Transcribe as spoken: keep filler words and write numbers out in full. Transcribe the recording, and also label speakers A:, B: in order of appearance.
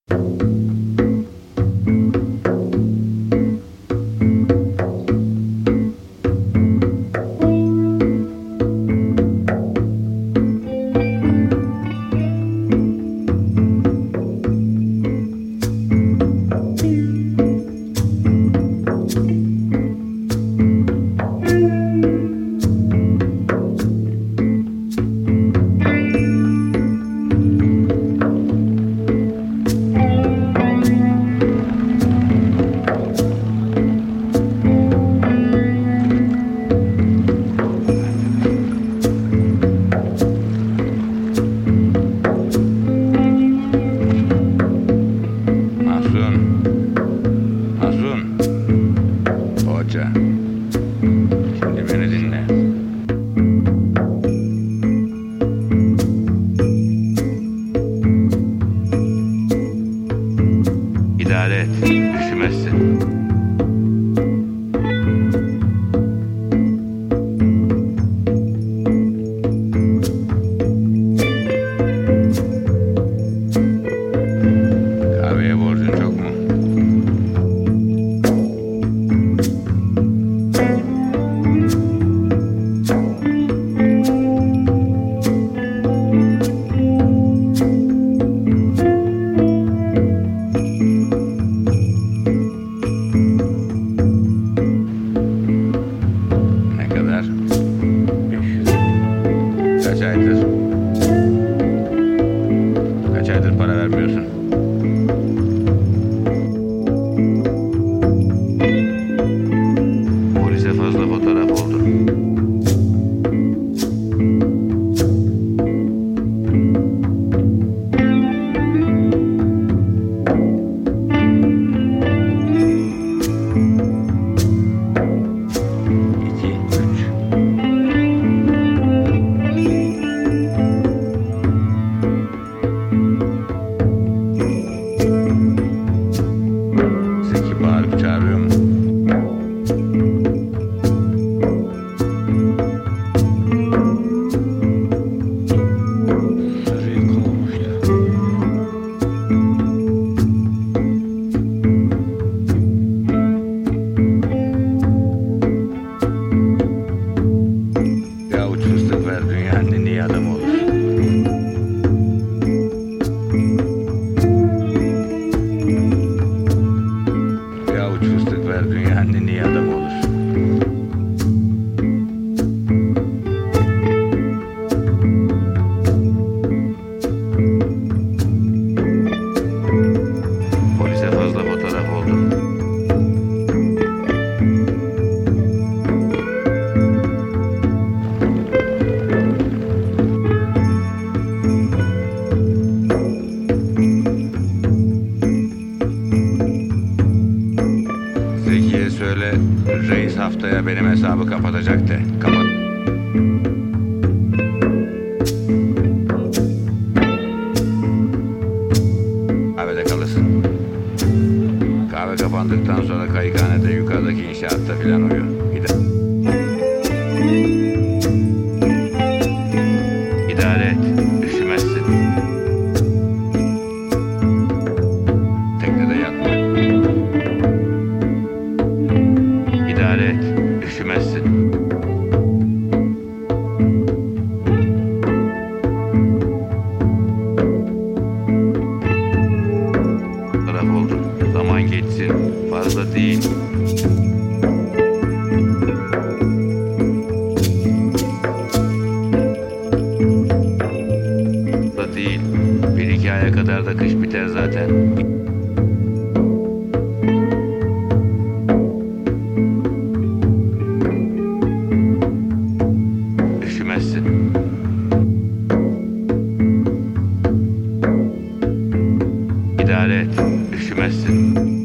A: Şimdi beni dinle. İdare et, üşümezsin. Kahveye borcun çok mu? Kaç aydır? Kaç aydır para vermiyorsun? Polise fazla fotoğraf oldu. Bağırıp çağırıyor mu? Sarıyı kovmuştu. Bir avuç fıstık ver, dünyanın en iyi adamı olur. Fıstık ver, dünyanın en iyi adamı olur. Polise fazla fotoğraf oldu. Zeki'ye söyle, reis haftaya benim hesabı kapatacak de. Kapat. Kahvede kalırsın. Kahve kapandıktan sonra kayıkhanede yukarıdaki inşaatta filan uyu. Gider. İdare et, üşümezsin. Teknede yatma. İdare et, üşümezsin. Taraf oldu, zaman geçsin, fazla değil. Fazla değil, bir iki aya kadar da kış biter zaten. Üşümezsin. İdare et, üşümezsin.